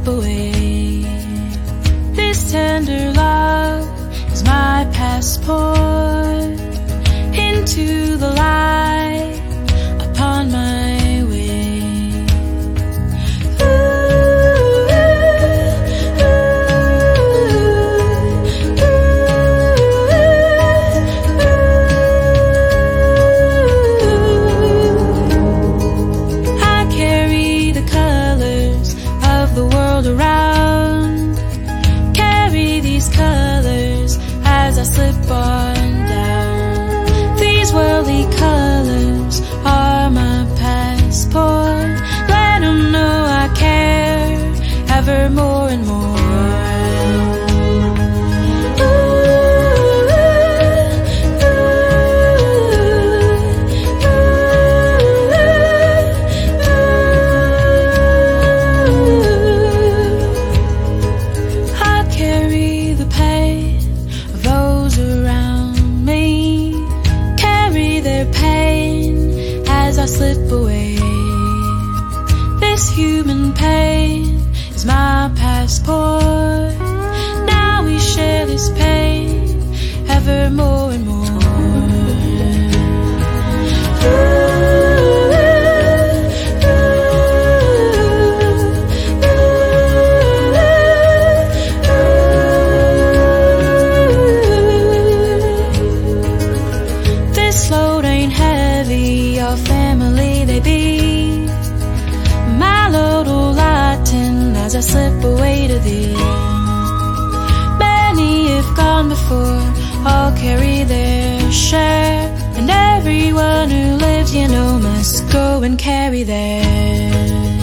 away. This tender love is my passport into the light upon my way. I carry the colors of the world around, carry these colors as I slip on down. These worldly colors are my passport. Let them know I care ever more and more. I slip away. This human pain is my passport. Now we share this pain ever more and more. This load ain't heavy, your family they be. My load will lighten as I slip away to thee. Many have gone before, all carry their share, and everyone who lives, you know, must go and carry theirs.